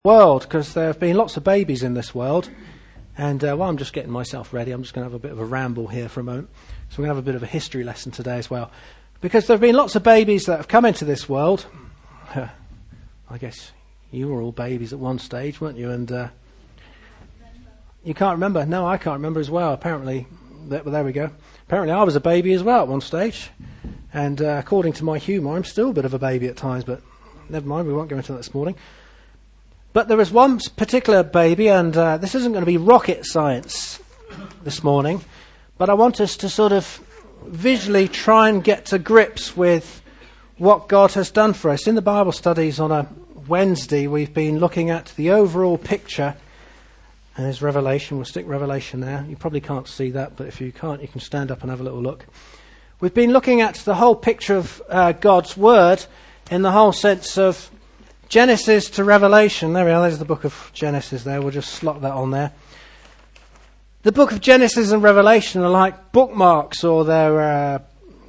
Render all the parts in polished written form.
World, because there have been lots of babies in this world, and while I'm just getting myself ready, I'm just going to have a bit of a ramble here for a moment. So we're going to have a bit of a history lesson today as well, because there have been lots of babies that have come into this world. I guess you were all babies at one stage, weren't you? And you can't remember? No, I can't remember as well. Apparently, there we go. Apparently I was a baby as well at one stage, and according to my humour, I'm still a bit of a baby at times, but never mind, we won't go into that this morning. But there was one particular baby, and this isn't going to be rocket science this morning, but I want us to sort of visually try and get to grips with what God has done for us. In the Bible studies on a Wednesday, we've been looking at the overall picture, and there's Revelation. We'll stick Revelation there. You probably can't see that, but if you can't, you can stand up and have a little look. We've been looking at the whole picture of God's Word in the whole sense of Genesis to Revelation. There we are, there's the book of Genesis there. We'll just slot that on there. The book of Genesis and Revelation are like bookmarks, or they're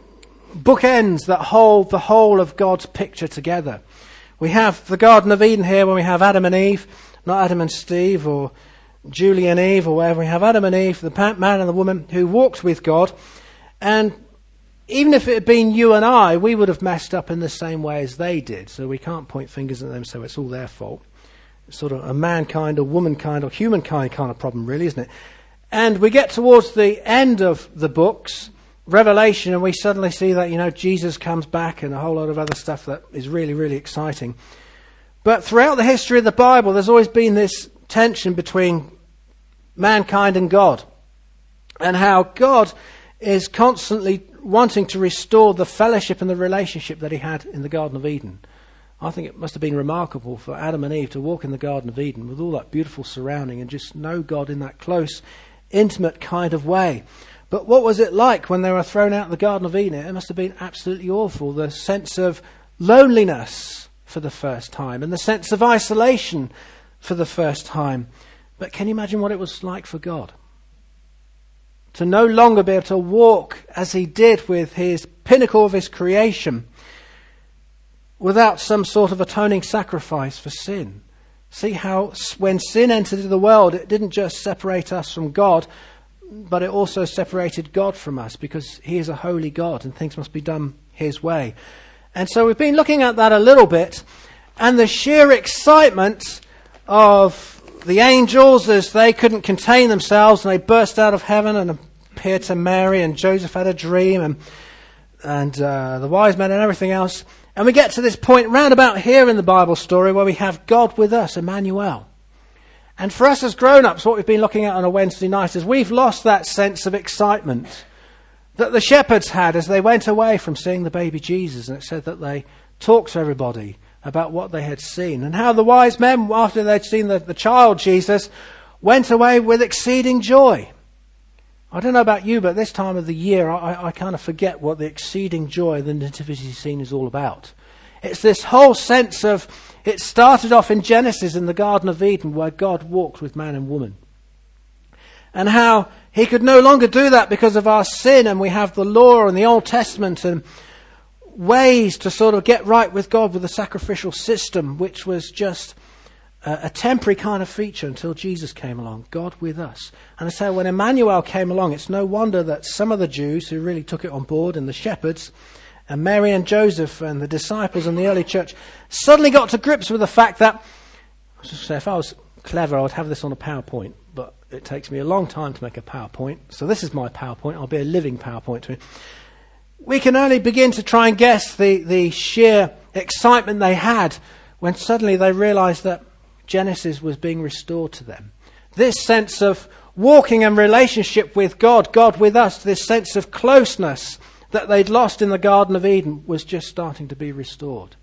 bookends that hold the whole of God's picture together. We have the Garden of Eden here when we have Adam and Eve, not Adam and Steve or Julie and Eve or whatever. We have Adam and Eve, the man and the woman who walked with God, and even if it had been you and I, we would have messed up in the same way as they did. So we can't point fingers at them, so it's all their fault. It's sort of a mankind or womankind or humankind kind of problem, really, isn't it? And we get towards the end of the books, Revelation, and we suddenly see that, Jesus comes back and a whole lot of other stuff that is really, really exciting. But throughout the history of the Bible, there's always been this tension between mankind and God, and how God is constantly wanting to restore the fellowship and the relationship that he had in the Garden of Eden. I think it must have been remarkable for Adam and Eve to walk in the Garden of Eden with all that beautiful surrounding and just know God in that close, intimate kind of way. But what was it like when they were thrown out of the Garden of Eden? It must have been absolutely awful. The sense of loneliness for the first time and the sense of isolation for the first time. But can you imagine what it was like for God? To no longer be able to walk as he did with his pinnacle of his creation without some sort of atoning sacrifice for sin. See how when sin entered the world, it didn't just separate us from God, but it also separated God from us, because he is a holy God and things must be done his way. And so we've been looking at that a little bit, and the sheer excitement of the angels as they couldn't contain themselves and they burst out of heaven and appeared to Mary, and Joseph had a dream, and the wise men and everything else. And we get to this point round about here in the Bible story where we have God with us, Emmanuel. And for us as grown-ups, what we've been looking at on a Wednesday night is we've lost that sense of excitement that the shepherds had as they went away from seeing the baby Jesus. And it said that they talked to everybody about what they had seen, and how the wise men, after they'd seen the child Jesus, went away with exceeding joy. I don't know about you, but this time of the year I kind of forget what the exceeding joy of the nativity scene is all about. It's this whole sense of, it started off in Genesis in the Garden of Eden where God walked with man and woman, and how he could no longer do that because of our sin, and we have the law and the Old Testament and ways to sort of get right with God with the sacrificial system, which was just a temporary kind of feature until Jesus came along, God with us. And so when Emmanuel came along, it's no wonder that some of the Jews who really took it on board, and the shepherds, and Mary and Joseph and the disciples and the early church, suddenly got to grips with the fact that, I was just say, if I was clever, I would have this on a PowerPoint, but it takes me a long time to make a PowerPoint. So this is my PowerPoint. I'll be a living PowerPoint to it. We can only begin to try and guess the sheer excitement they had when suddenly they realized that Genesis was being restored to them. This sense of walking in relationship with God, God with us, this sense of closeness that they'd lost in the Garden of Eden was just starting to be restored.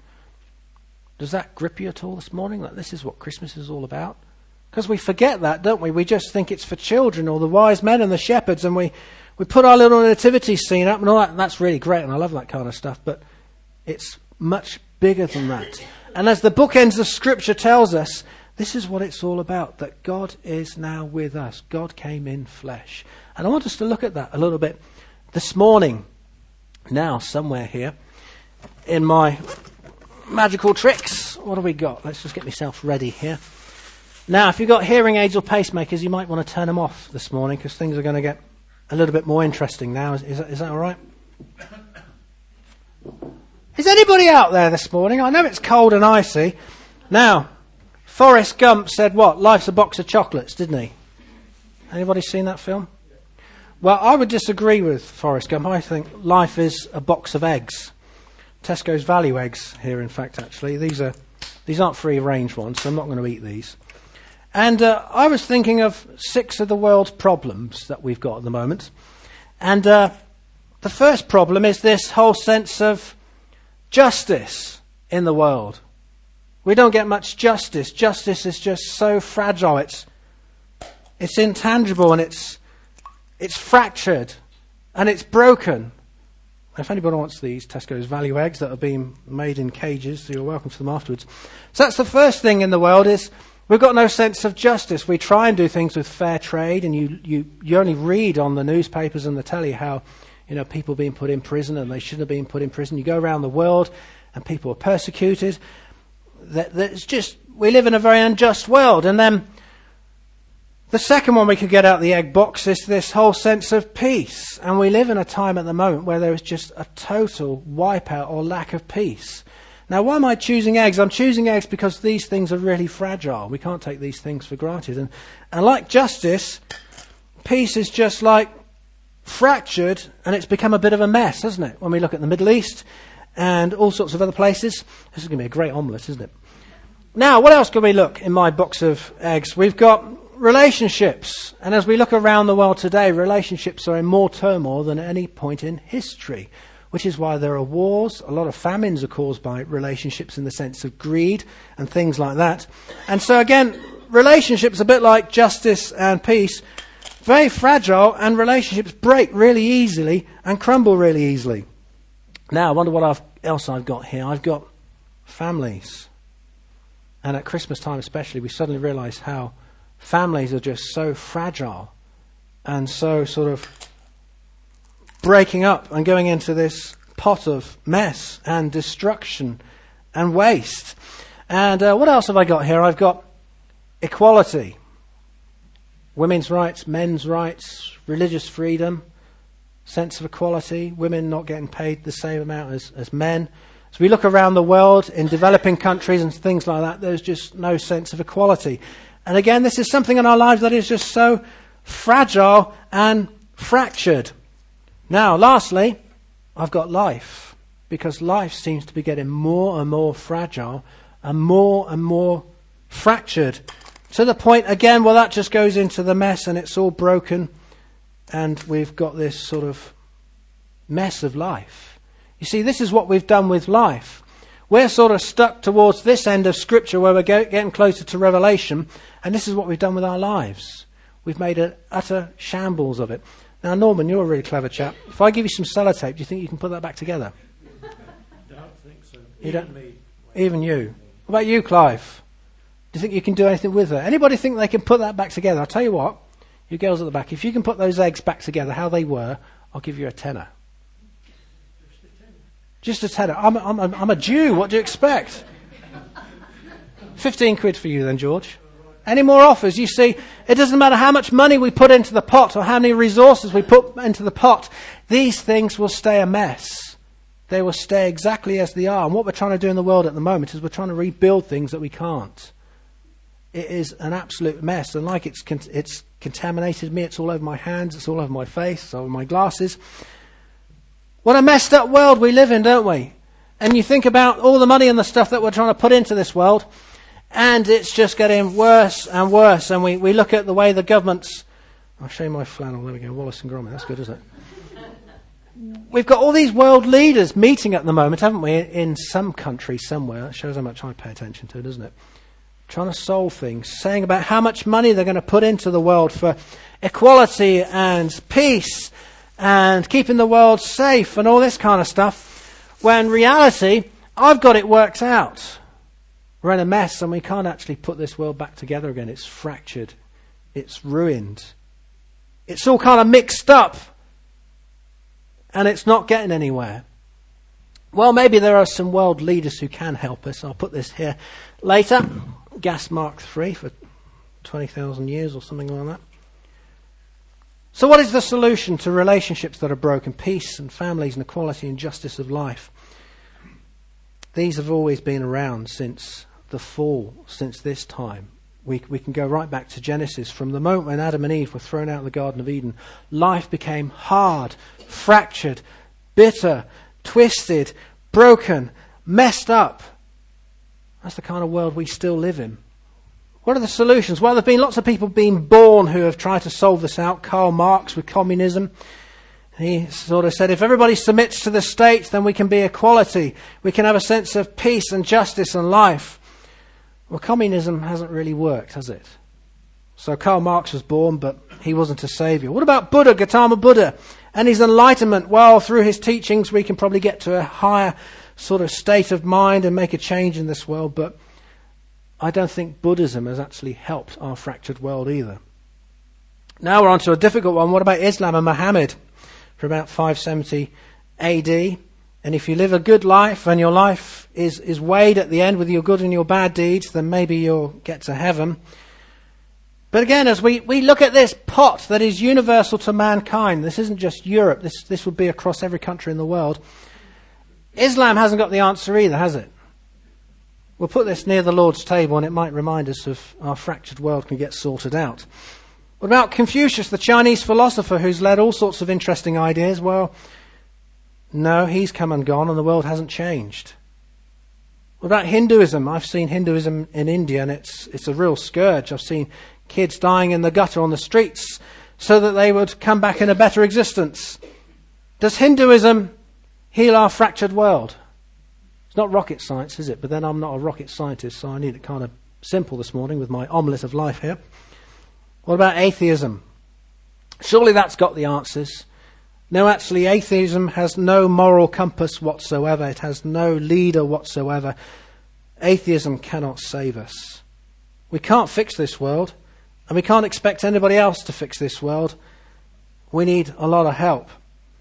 Does that grip you at all this morning? That this is what Christmas is all about? Because we forget that, don't we? We just think it's for children or the wise men and the shepherds, and we put our little nativity scene up and all that, and that's really great, and I love that kind of stuff, but it's much bigger than that. And as the bookends of Scripture tells us, this is what it's all about, that God is now with us. God came in flesh. And I want us to look at that a little bit this morning. Now, somewhere here, in my magical tricks, what have we got? Let's just get myself ready here. Now, if you've got hearing aids or pacemakers, you might want to turn them off this morning because things are going to get a little bit more interesting now. Is that all right? Is anybody out there this morning? I know it's cold and icy. Now, Forrest Gump said what? Life's a box of chocolates, didn't he? Anybody seen that film? Well, I would disagree with Forrest Gump. I think life is a box of eggs. Tesco's value eggs here, in fact, actually. These aren't free-range ones, so I'm not going to eat these. And I was thinking of 6 of the world's problems that we've got at the moment. And the first problem is this whole sense of justice in the world. We don't get much justice. Justice is just so fragile. It's intangible and it's fractured and it's broken. If anybody wants these Tesco's value eggs that are being made in cages, you're welcome to them afterwards. So that's the first thing in the world is we've got no sense of justice. We try and do things with fair trade, and you only read on the newspapers and the telly how people being put in prison and they shouldn't have been put in prison. You go around the world and people are persecuted. We live in a very unjust world. And then the second one we could get out of the egg box is this whole sense of peace. And we live in a time at the moment where there is just a total wipeout or lack of peace. Now, why am I choosing eggs? I'm choosing eggs because these things are really fragile. We can't take these things for granted. And like justice, peace is just like fractured, and it's become a bit of a mess, hasn't it? When we look at the Middle East and all sorts of other places. This is going to be a great omelette, isn't it? Now, what else can we look in my box of eggs? We've got relationships. And as we look around the world today, relationships are in more turmoil than at any point in history, which is why there are wars. A lot of famines are caused by relationships in the sense of greed and things like that. And so again, relationships, a bit like justice and peace, very fragile, and relationships break really easily and crumble really easily. Now, I wonder what else I've got here. I've got families. And at Christmas time especially, we suddenly realise how families are just so fragile and so sort of breaking up and going into this pot of mess and destruction and waste. And what else have I got here? I've got equality. Women's rights, men's rights, religious freedom, sense of equality, women not getting paid the same amount as men. As we look around the world in developing countries and things like that, there's just no sense of equality. And again, this is something in our lives that is just so fragile and fractured. Now, lastly, I've got life, because life seems to be getting more and more fragile and more fractured, to the point, again, well, that just goes into the mess and it's all broken, and we've got this sort of mess of life. You see, this is what we've done with life. We're sort of stuck towards this end of Scripture where we're getting closer to Revelation, and this is what we've done with our lives. We've made an utter shambles of it. Now, Norman, you're a really clever chap. If I give you some sellotape, do you think you can put that back together? Don't think so. Even you. What about you, Clive? Do you think you can do anything with it? Anybody think they can put that back together? I'll tell you what, you girls at the back, if you can put those eggs back together how they were, I'll give you a tenner. Just a tenner. I'm a Jew. What do you expect? 15 quid for you then, George. Any more offers? You see, it doesn't matter how much money we put into the pot or how many resources we put into the pot. These things will stay a mess. They will stay exactly as they are. And what we're trying to do in the world at the moment is we're trying to rebuild things that we can't. It is an absolute mess. And like it's contaminated me. It's all over my hands. It's all over my face. It's all over my glasses. What a messed up world we live in, don't we? And you think about all the money and the stuff that we're trying to put into this world, and it's just getting worse and worse. And we look at the way the government's... I'll show you my flannel. There we go. Wallace and Gromit. That's good, isn't it? We've got all these world leaders meeting at the moment, haven't we, in some country somewhere. That shows how much I pay attention to it, doesn't it? Trying to solve things, saying about how much money they're going to put into the world for equality and peace and keeping the world safe and all this kind of stuff, when in reality, I've got it worked out. We're in a mess and we can't actually put this world back together again. It's fractured. It's ruined. It's all kind of mixed up. And it's not getting anywhere. Well, maybe there are some world leaders who can help us. I'll put this here later. Gas Mark III for 20,000 years or something like that. So what is the solution to relationships that are broken? Peace and families and equality and justice of life. These have always been around since the fall, since this time. We can go right back to Genesis. From the moment when Adam and Eve were thrown out of the Garden of Eden, life became hard, fractured, bitter, twisted, broken, messed up. That's the kind of world we still live in. What are the solutions? Well, there have been lots of people being born who have tried to solve this out. Karl Marx with communism. He sort of said, if everybody submits to the state, then we can be equality. We can have a sense of peace and justice and life. Well, communism hasn't really worked, has it? So Karl Marx was born, but he wasn't a saviour. What about Buddha, Gautama Buddha, and his enlightenment? Well, through his teachings, we can probably get to a higher sort of state of mind and make a change in this world, but I don't think Buddhism has actually helped our fractured world either. Now we're on to a difficult one. What about Islam and Muhammad? For about 570 AD. And if you live a good life and your life is weighed at the end with your good and your bad deeds, then maybe you'll get to heaven. But again, as we look at this pot that is universal to mankind, this isn't just Europe, this would be across every country in the world. Islam hasn't got the answer either, has it? We'll put this near the Lord's table and it might remind us of our fractured world can get sorted out. What about Confucius, the Chinese philosopher who's led all sorts of interesting ideas? Well, no, he's come and gone and the world hasn't changed. What about Hinduism? I've seen Hinduism in India and it's a real scourge. I've seen kids dying in the gutter on the streets so that they would come back in a better existence. Does Hinduism heal our fractured world? It's not rocket science, is it? But then I'm not a rocket scientist, so I need it kind of simple this morning with my omelette of life here. What about atheism? Surely that's got the answers. No, actually, atheism has no moral compass whatsoever. It has no leader whatsoever. Atheism cannot save us. We can't fix this world, and we can't expect anybody else to fix this world. We need a lot of help.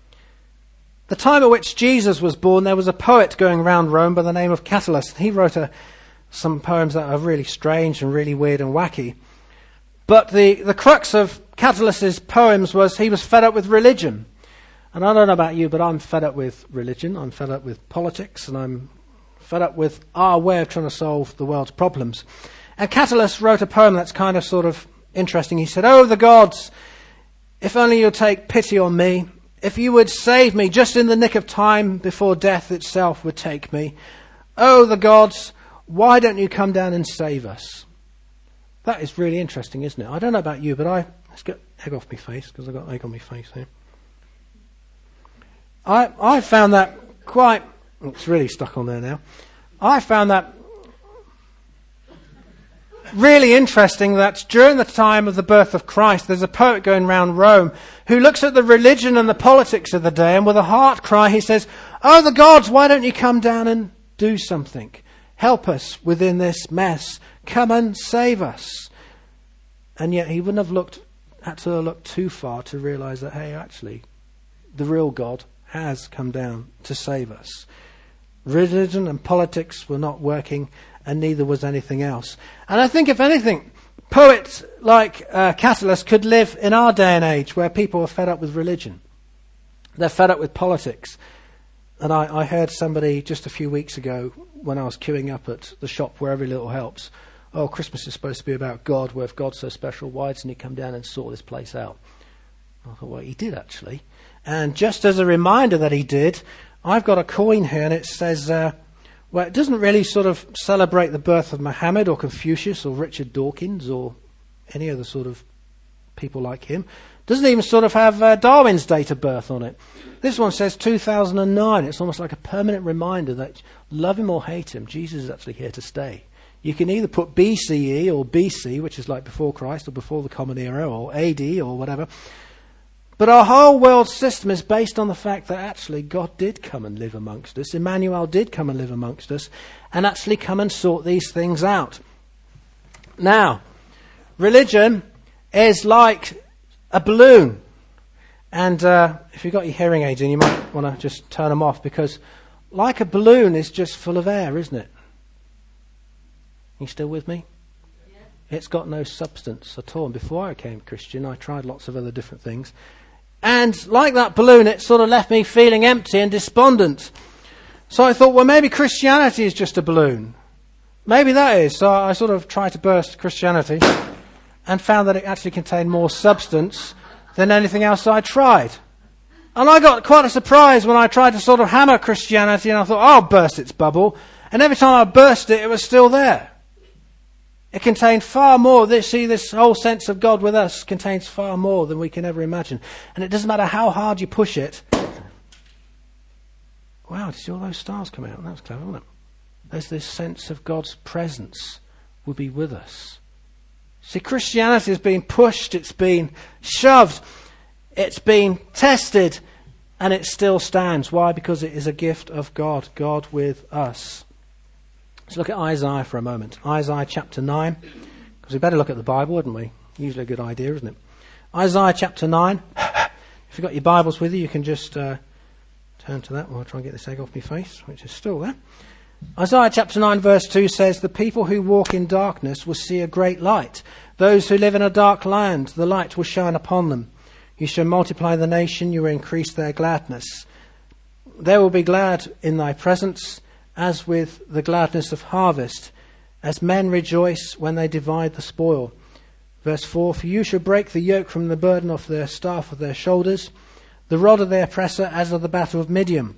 The time at which Jesus was born, there was a poet going around Rome by the name of Catullus. He wrote some poems that are really strange and really weird and wacky. But the crux of Catullus's poems was he was fed up with religion. And I don't know about you, but I'm fed up with religion. I'm fed up with politics, and I'm fed up with our way of trying to solve the world's problems. And Catullus wrote a poem that's kind of sort of interesting. He said, "Oh, the gods, if only you'll take pity on me. If you would save me just in the nick of time before death itself would take me. Oh, the gods, why don't you come down and save us?" That is really interesting, isn't it? I don't know about you, but let's get egg off my face, because I've got egg on my face here. I found that quite... It's really stuck on there now. I found that really interesting that during the time of the birth of Christ, there's a poet going around Rome who looks at the religion and the politics of the day, and with a heart cry he says, "Oh, the gods, why don't you come down and do something? Help us within this mess. Come and save us." And yet he wouldn't have had to look too far to realise that, hey, actually, the real God has come down to save us. Religion and politics were not working, and neither was anything else. And I think, if anything, poets like Catullus could live in our day and age where people are fed up with religion. They're fed up with politics. And I heard somebody just a few weeks ago when I was queuing up at the shop where every little helps, "Oh, Christmas is supposed to be about God. Well, if God's so special, why doesn't he come down and sort this place out?" I thought, well, he did actually. And just as a reminder that he did, I've got a coin here and it says, well, it doesn't really sort of celebrate the birth of Muhammad or Confucius or Richard Dawkins or any other sort of people like him. Doesn't even sort of have Darwin's date of birth on it. This one says 2009. It's almost like a permanent reminder that love him or hate him, Jesus is actually here to stay. You can either put BCE or BC, which is like before Christ or before the Common Era, or AD or whatever. But our whole world system is based on the fact that actually God did come and live amongst us. Emmanuel did come and live amongst us and actually come and sort these things out. Now, religion is like a balloon. And if you've got your hearing aids in, you might want to just turn them off, because like a balloon is just full of air, isn't it? You still with me? It's got no substance at all. And before I became Christian, I tried lots of other different things. And like that balloon, it sort of left me feeling empty and despondent. So I thought, well, maybe Christianity is just a balloon. Maybe that is. So I sort of tried to burst Christianity and found that it actually contained more substance than anything else I tried. And I got quite a surprise when I tried to sort of hammer Christianity, and I thought, I'll burst its bubble. And every time I burst it, it was still there. It contained far more. This whole sense of God with us contains far more than we can ever imagine. And it doesn't matter how hard you push it. Wow, did you see all those stars come out? That was clever, wasn't it? There's this sense of God's presence will be with us. See, Christianity has been pushed, it's been shoved, it's been tested, and it still stands. Why? Because it is a gift of God, God with us. Let's look at Isaiah for a moment. Isaiah chapter 9, because we better look at the Bible, wouldn't we? Usually a good idea, isn't it? Isaiah chapter 9. If you've got your Bibles with you, you can just turn to that while I try and get this egg off my face, which is still there. Isaiah chapter 9 verse 2 says, "The people who walk in darkness will see a great light. Those who live in a dark land, the light will shine upon them. You shall multiply the nation, you will increase their gladness. They will be glad in thy presence, as with the gladness of harvest, as men rejoice when they divide the spoil." Verse 4, "For you shall break the yoke from the burden of their staff of their shoulders, the rod of their oppressor as of the battle of Midian.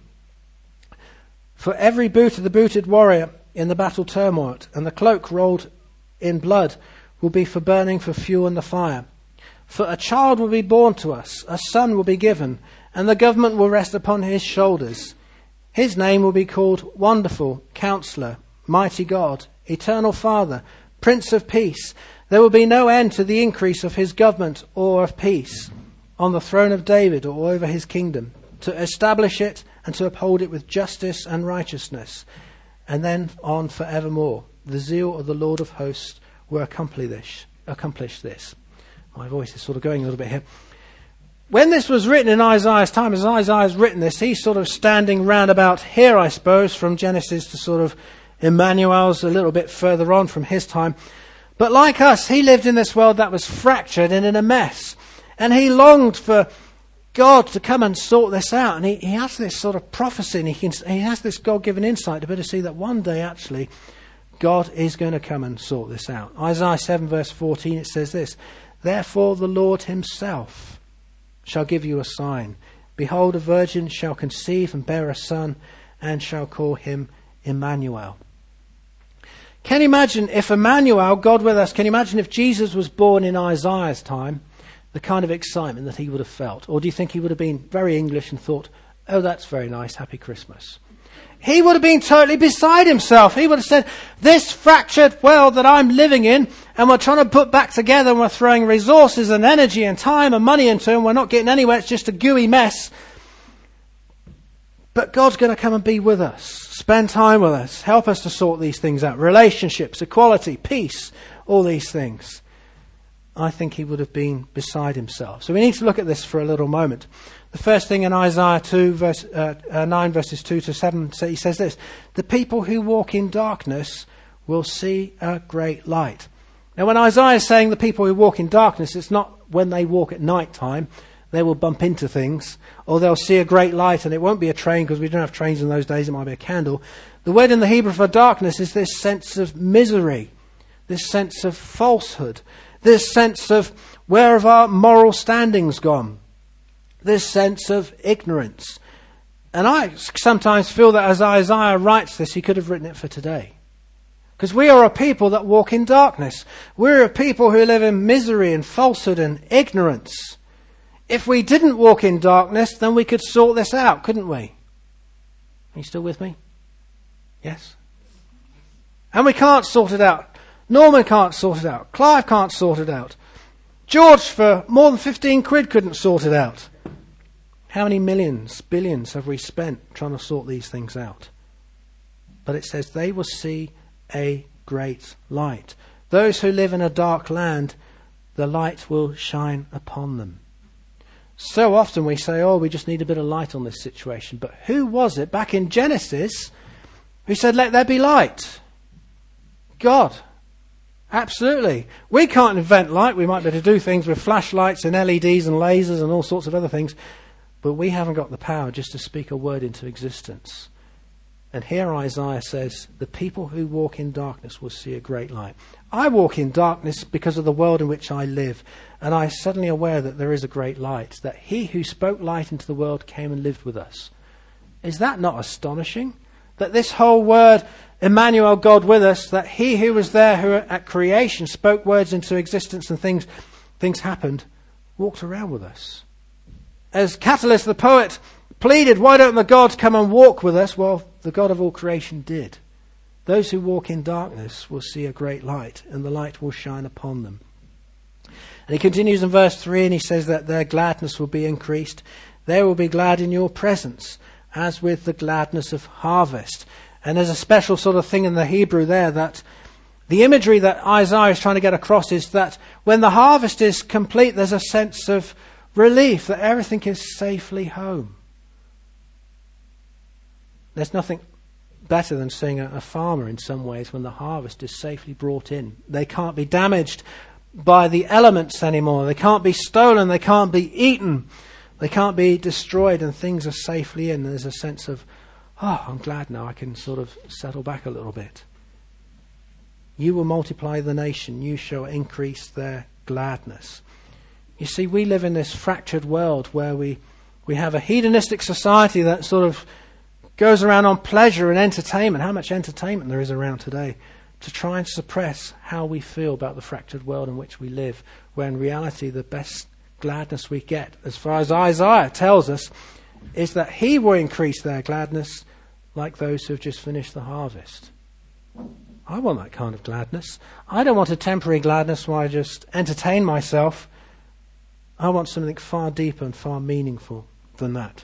For every boot of the booted warrior in the battle turmoil, and the cloak rolled in blood, will be for burning for fuel in the fire. For a child will be born to us, a son will be given, and the government will rest upon his shoulders. His name will be called Wonderful, Counselor, Mighty God, Eternal Father, Prince of Peace. There will be no end to the increase of his government or of peace, on the throne of David or over his kingdom, to establish it and to uphold it with justice and righteousness, and then on forevermore. The zeal of the Lord of hosts will accomplish this." My voice is sort of going a little bit here. When this was written in Isaiah's time, as Isaiah's written this, he's sort of standing round about here, I suppose, from Genesis to sort of Emmanuel's a little bit further on from his time. But like us, he lived in this world that was fractured and in a mess. And he longed for God to come and sort this out. And he has this sort of prophecy, and he has this God-given insight to be able to see that one day, actually, God is going to come and sort this out. Isaiah 7 verse 14, it says this, "Therefore the Lord himself shall give you a sign. Behold, a virgin shall conceive and bear a son, and shall call him Emmanuel." Can you imagine if Emmanuel, God with us, can you imagine if Jesus was born in Isaiah's time, the kind of excitement that he would have felt? Or do you think he would have been very English and thought, "Oh, that's very nice, happy Christmas"? He would have been totally beside himself. He would have said, "This fractured world that I'm living in, and we're trying to put back together, and we're throwing resources and energy and time and money into, and we're not getting anywhere, it's just a gooey mess. But God's going to come and be with us, spend time with us, help us to sort these things out. Relationships, equality, peace, all these things." I think he would have been beside himself. So we need to look at this for a little moment. The first thing in Isaiah 9 verses 2 to 7, he says this, "The people who walk in darkness will see a great light." Now when Isaiah is saying the people who walk in darkness, it's not when they walk at night time. They will bump into things, or they'll see a great light, and it won't be a train because we don't have trains in those days, it might be a candle. The word in the Hebrew for darkness is this sense of misery, this sense of falsehood, this sense of where have our moral standings gone, this sense of ignorance. And I sometimes feel that as Isaiah writes this, he could have written it for today. Because we are a people that walk in darkness. We're a people who live in misery and falsehood and ignorance. If we didn't walk in darkness, then we could sort this out, couldn't we? Are you still with me? Yes? And we can't sort it out. Norman can't sort it out. Clive can't sort it out. George, for more than 15 quid, couldn't sort it out. How many millions, billions have we spent trying to sort these things out? But it says they will see a great light. Those who live in a dark land, the light will shine upon them. So often we say, "Oh, we just need a bit of light on this situation." But who was it back in Genesis who said, "Let there be light"? God. Absolutely. We can't invent light. We might be able to do things with flashlights and LEDs and lasers and all sorts of other things. But we haven't got the power just to speak a word into existence. And here Isaiah says, the people who walk in darkness will see a great light. I walk in darkness because of the world in which I live. And I am suddenly aware that there is a great light, that he who spoke light into the world came and lived with us. Is that not astonishing? That this whole word, Emmanuel, God with us, that he who was there who at creation spoke words into existence and things happened, walked around with us. As Catullus the poet pleaded, why don't the gods come and walk with us? Well, the God of all creation did. Those who walk in darkness will see a great light, and the light will shine upon them. And he continues in verse 3, and he says that their gladness will be increased. They will be glad in your presence, as with the gladness of harvest. And there's a special sort of thing in the Hebrew there, that the imagery that Isaiah is trying to get across is that when the harvest is complete, there's a sense of relief, that everything is safely home. There's nothing better than seeing a farmer in some ways when the harvest is safely brought in. They can't be damaged by the elements anymore. They can't be stolen. They can't be eaten. They can't be destroyed, and things are safely in. There's a sense of, oh, I'm glad now I can sort of settle back a little bit. You will multiply the nation. You shall increase their gladness. You see, we live in this fractured world where we have a hedonistic society that sort of goes around on pleasure and entertainment, how much entertainment there is around today, to try and suppress how we feel about the fractured world in which we live, where in reality the best gladness we get, as far as Isaiah tells us, is that he will increase their gladness like those who have just finished the harvest. I want that kind of gladness. I don't want a temporary gladness where I just entertain myself. I want something far deeper and far meaningful than that.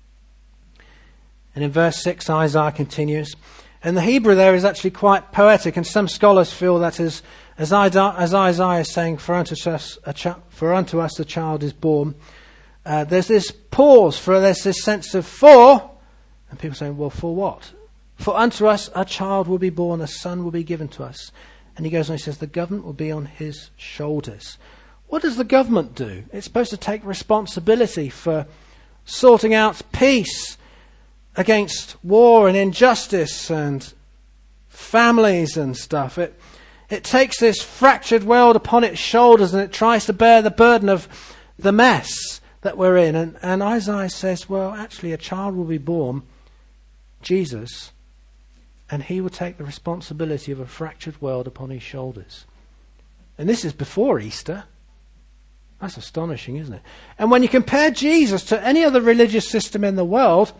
And in verse 6, Isaiah continues. And the Hebrew there is actually quite poetic, and some scholars feel that as Isaiah is saying, for unto us a child is born, there's this pause, there's this sense of for, and people saying, well, for what? For unto us a child will be born, a son will be given to us. And he goes on, he says, the government will be on his shoulders. What does the government do? It's supposed to take responsibility for sorting out peace against war and injustice and families and stuff. It takes this fractured world upon its shoulders, and it tries to bear the burden of the mess that we're in. And Isaiah says, well, actually a child will be born, Jesus, and he will take the responsibility of a fractured world upon his shoulders. And this is before Easter. That's astonishing, isn't it? And when you compare Jesus to any other religious system in the world,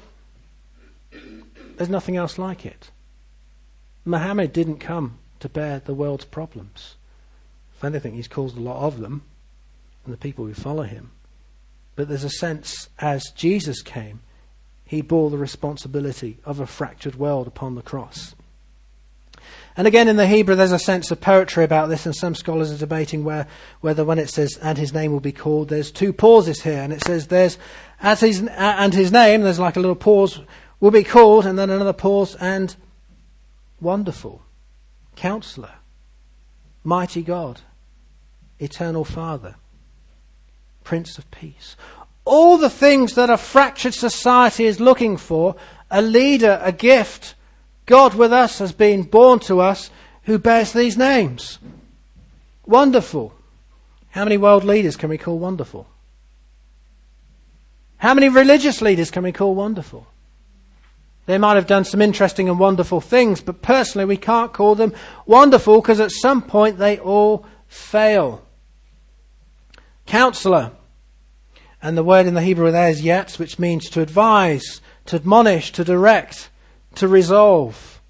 there's nothing else like it. Muhammad didn't come to bear the world's problems. If anything, he's caused a lot of them, and the people who follow him. But there's a sense, as Jesus came, he bore the responsibility of a fractured world upon the cross. And again, in the Hebrew, there's a sense of poetry about this, and some scholars are debating whether when it says, and his name will be called, there's two pauses here, and it says there's, and his name, there's like a little pause, will be called, and then another pause, and Wonderful, Counselor, Mighty God, Eternal Father, Prince of Peace. All the things that a fractured society is looking for, a leader, a gift, God with us has been born to us who bears these names. Wonderful. How many world leaders can we call wonderful? How many religious leaders can we call wonderful? They might have done some interesting and wonderful things, but personally we can't call them wonderful because at some point they all fail. Counselor. And the word in the Hebrew there is yetz, which means to advise, to admonish, to direct, to resolve.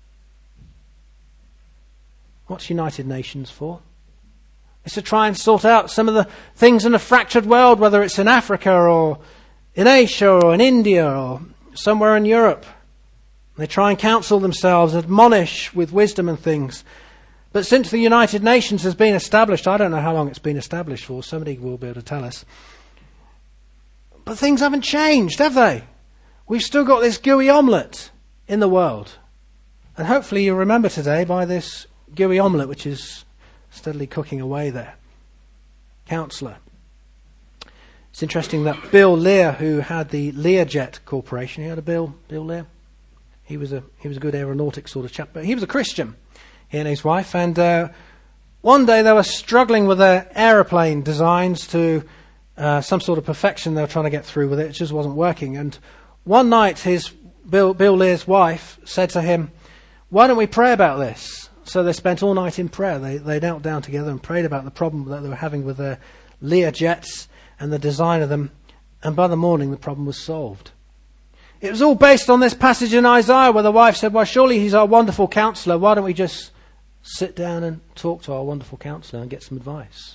What's United Nations for? It's to try and sort out some of the things in a fractured world, whether it's in Africa or in Asia or in India or somewhere in Europe. They try and counsel themselves, admonish with wisdom and things. But since the United Nations has been established, I don't know how long it's been established for, somebody will be able to tell us. But things haven't changed, have they? We've still got this gooey omelette in the world. And hopefully you'll remember today by this gooey omelette, which is steadily cooking away there. Counsellor. It's interesting that Bill Lear, who had the Learjet Corporation, he had a Bill Lear. He was a good aeronautic sort of chap, but he was a Christian, he and his wife, and one day they were struggling with their aeroplane designs to some sort of perfection they were trying to get through with it. It just wasn't working. And one night Bill Lear's wife said to him, "Why don't we pray about this?" So they spent all night in prayer. They knelt down together and prayed about the problem that they were having with their Lear jets and the design of them. And by the morning, the problem was solved. It was all based on this passage in Isaiah where the wife said, "Well, surely he's our wonderful counsellor. Why don't we just sit down and talk to our wonderful counsellor and get some advice?"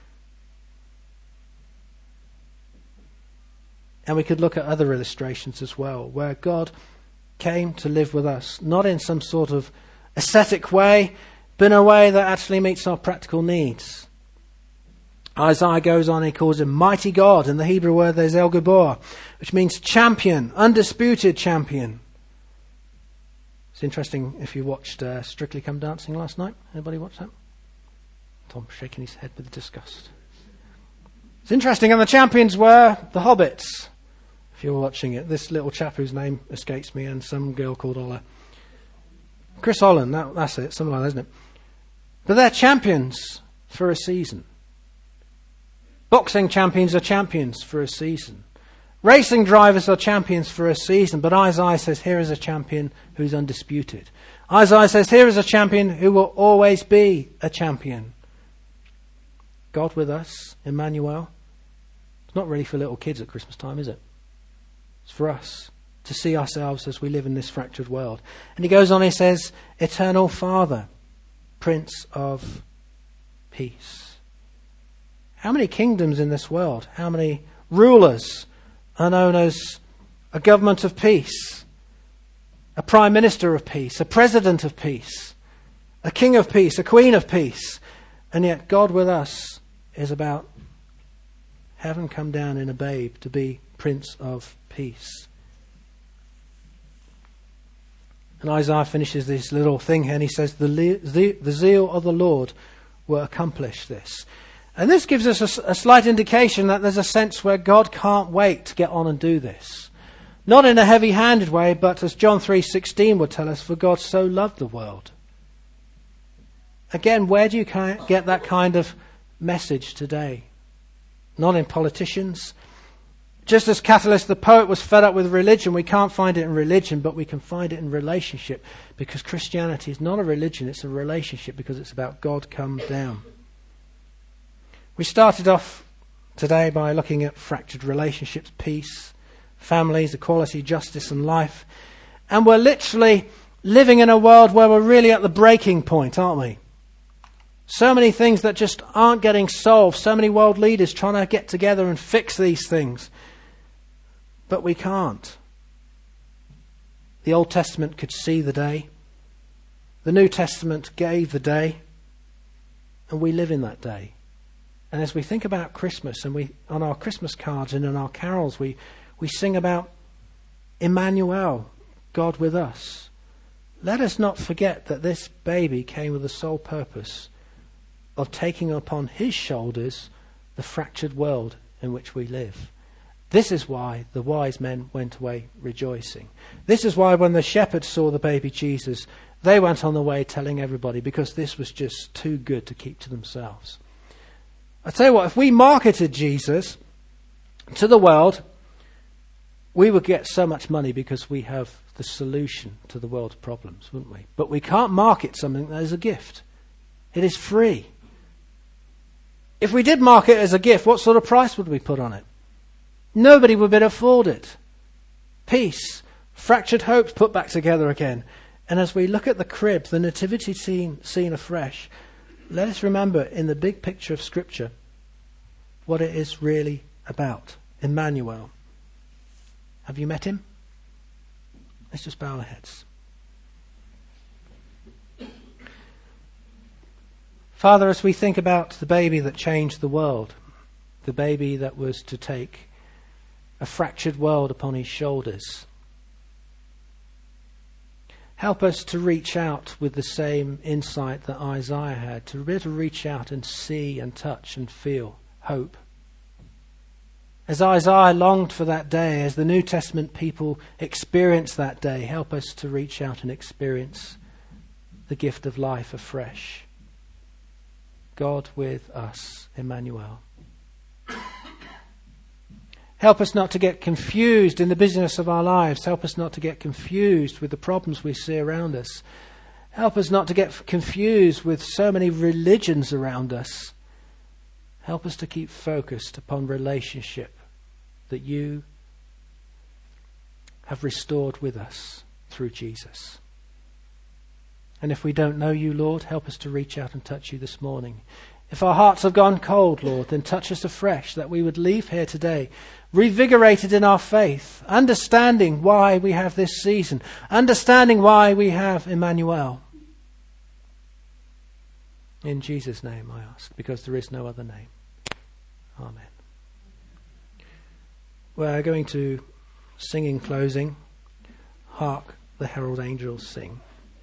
And we could look at other illustrations as well, where God came to live with us, not in some sort of ascetic way, but in a way that actually meets our practical needs. Isaiah goes on, he calls him Mighty God. In the Hebrew word there's El Gibor, which means champion, undisputed champion. It's interesting if you watched Strictly Come Dancing last night. Anybody watch that? Tom shaking his head with disgust. It's interesting, and the champions were the hobbits. If you were watching it, this little chap whose name escapes me, and some girl called Ola. Chris Holland, that's it, something like that, isn't it? But they're champions for a season. Boxing champions are champions for a season. Racing drivers are champions for a season, but Isaiah says here is a champion who's undisputed. Isaiah says here is a champion who will always be a champion. God with us, Emmanuel. It's not really for little kids at Christmas time, is it? It's for us to see ourselves as we live in this fractured world. And he goes on, he says, Eternal Father, Prince of Peace. How many kingdoms in this world? How many rulers are known as a government of peace, a prime minister of peace, a president of peace, a king of peace, a queen of peace? And yet God with us is about heaven come down in a babe to be Prince of Peace. And Isaiah finishes this little thing here and he says, the zeal of the Lord will accomplish this. And this gives us a slight indication that there's a sense where God can't wait to get on and do this. Not in a heavy-handed way, but as John 3:16 would tell us, for God so loved the world. Again, where do you get that kind of message today? Not in politicians. Just as Catullus the poet was fed up with religion, we can't find it in religion, but we can find it in relationship, because Christianity is not a religion, it's a relationship, because it's about God come down. We started off today by looking at fractured relationships, peace, families, equality, justice and life. And we're literally living in a world where we're really at the breaking point, aren't we? So many things that just aren't getting solved. So many world leaders trying to get together and fix these things. But we can't. The Old Testament could see the day. The New Testament gave the day. And we live in that day. And as we think about Christmas, and we on our Christmas cards and in our carols, we sing about Emmanuel, God with us. Let us not forget that this baby came with the sole purpose of taking upon his shoulders the fractured world in which we live. This is why the wise men went away rejoicing. This is why when the shepherds saw the baby Jesus, they went on the way telling everybody, because this was just too good to keep to themselves. I tell you what, if we marketed Jesus to the world, we would get so much money because we have the solution to the world's problems, wouldn't we? But we can't market something that is a gift. It is free. If we did market it as a gift, what sort of price would we put on it? Nobody would be able to afford it. Peace, fractured hopes put back together again. And as we look at the crib, the nativity scene afresh, let us remember in the big picture of Scripture what it is really about. Emmanuel. Have you met him? Let's just bow our heads. Father, as we think about the baby that changed the world, the baby that was to take a fractured world upon his shoulders, Help us to reach out with the same insight that Isaiah had, to be able to reach out and see and touch and feel hope. As Isaiah longed for that day, as the New Testament people experienced that day, help us to reach out and experience the gift of life afresh. God with us, Emmanuel. Help us not to get confused in the business of our lives. Help us not to get confused with the problems we see around us. Help us not to get confused with so many religions around us. Help us to keep focused upon relationship that you have restored with us through Jesus. And if we don't know you, Lord, help us to reach out and touch you this morning. If our hearts have gone cold, Lord, then touch us afresh, that we would leave here today revigorated in our faith, understanding why we have this season, understanding why we have Emmanuel. In Jesus' name I ask, because there is no other name. Amen. We're going to sing in closing, Hark the Herald Angels Sing.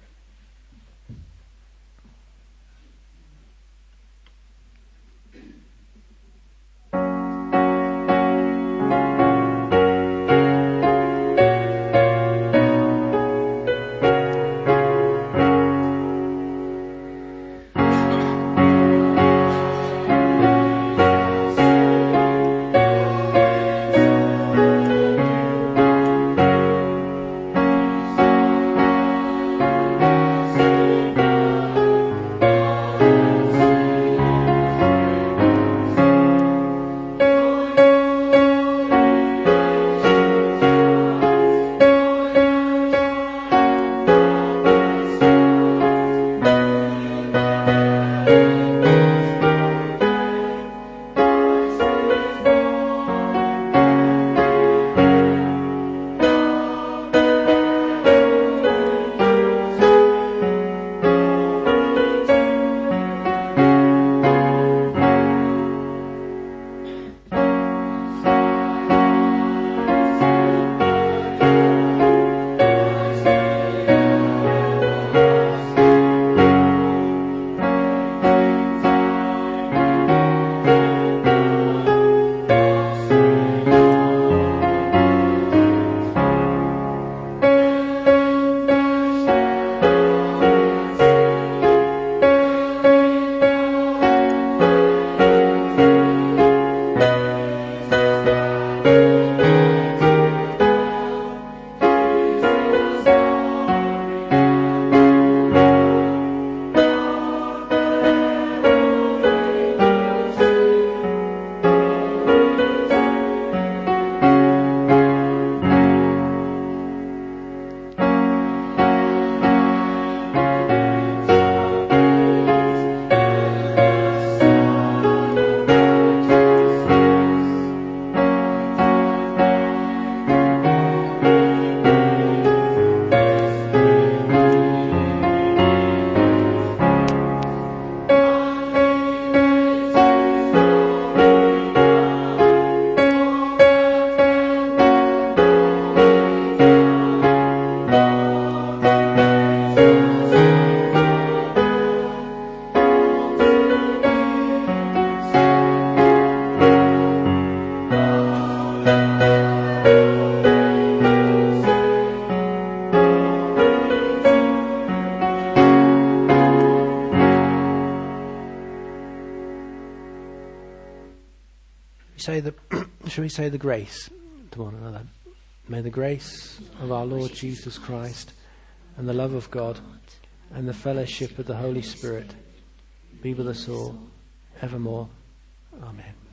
Shall we say the grace to one another? May the grace of our Lord Jesus Christ and the love of God and the fellowship of the Holy Spirit be with us all evermore. Amen.